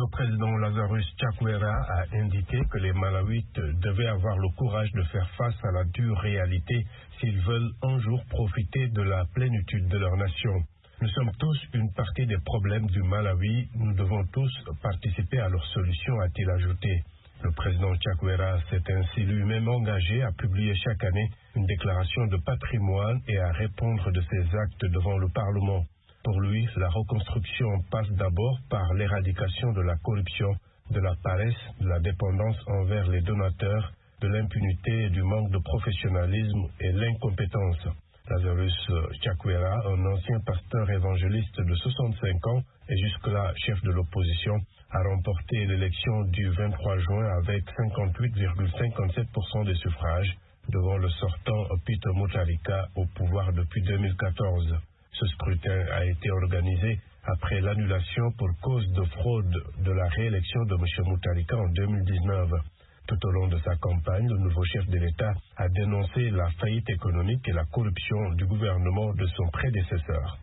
Le président Lazarus Chakwera a indiqué que les Malawites devaient avoir le courage de faire face à la dure réalité s'ils veulent un jour profiter de la plénitude de leur nation. Nous sommes tous une partie des problèmes du Malawi. Nous devons tous participer à leur solution, a-t-il ajouté. Le président Chakwera s'est ainsi lui-même engagé à publier chaque année une déclaration de patrimoine et à répondre de ses actes devant le Parlement. Pour lui, la reconstruction passe d'abord par l'éradication de la corruption, de la paresse, de la dépendance envers les donateurs, de l'impunité, du manque de professionnalisme et l'incompétence. Lazarus Chakwera, un ancien pasteur évangéliste de 65 ans et jusque-là chef de l'opposition, a remporté l'élection du 23 juin avec 58,57% des suffrages devant le sortant Peter Mutharika au pouvoir depuis 2014. Ce scrutin a été organisé après l'annulation pour cause de fraude de la réélection de M. Mutharika en 2019. Tout au long de sa campagne, le nouveau chef de l'État a dénoncé la faillite économique et la corruption du gouvernement de son prédécesseur.